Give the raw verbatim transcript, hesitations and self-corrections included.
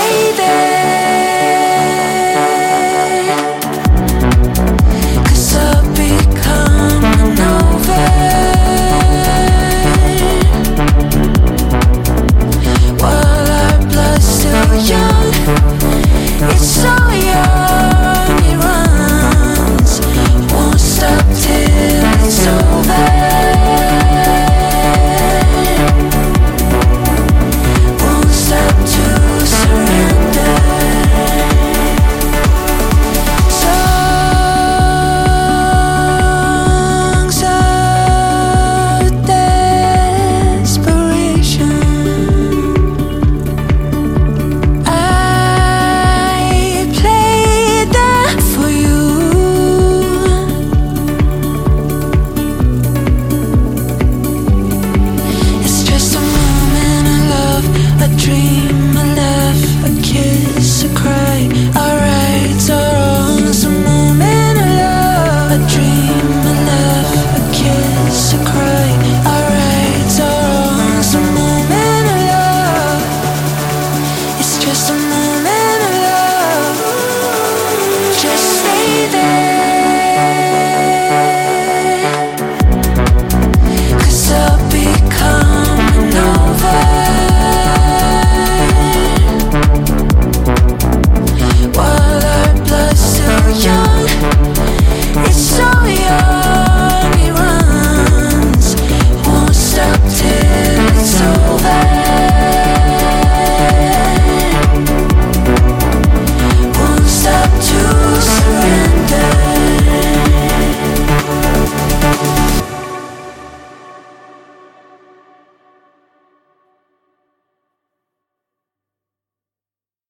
stay there, 'cause I've become an over. While our blood's still young, it's so young, it runs, won't stop till it's over. Won't stop to surrender. Songs of desperation, I played that for you. It's just a moment of love, a dream, a laugh, a kiss, a cry,